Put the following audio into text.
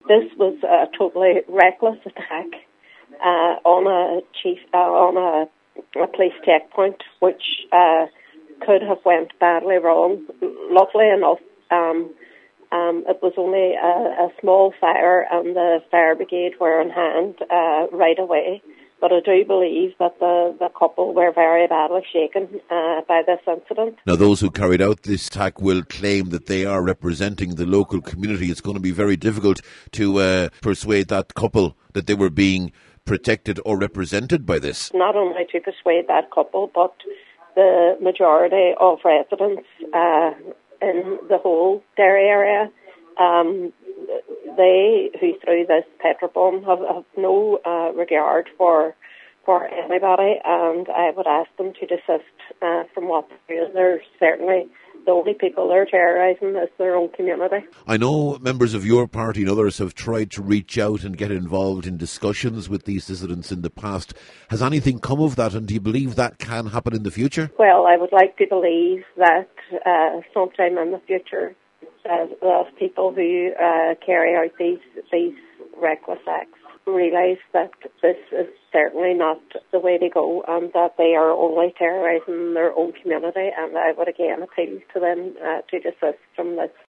This was a totally reckless attack on a police checkpoint, which could have went badly wrong. Luckily enough, it was only a small fire, and the fire brigade were on hand right away. But I do believe that the couple were very badly shaken by this incident. Now, those who carried out this attack will claim that they are representing the local community. It's going to be very difficult to persuade that couple that they were being protected or represented by this. Not only to persuade that couple, but the majority of residents in the whole Derry area, they who threw this petrol bomb have no regard for anybody, and I would ask them to desist from what they're doing. They're certainly the only people they're terrorising is their own community. I know members of your party and others have tried to reach out and get involved in discussions with these dissidents in the past. Has anything come of that, and do you believe that can happen in the future? Well, I would like to believe that sometime in the future that people who carry out these reckless acts realise that this is certainly not the way to go, and that they are only terrorising their own community, and I would again appeal to them to desist from this.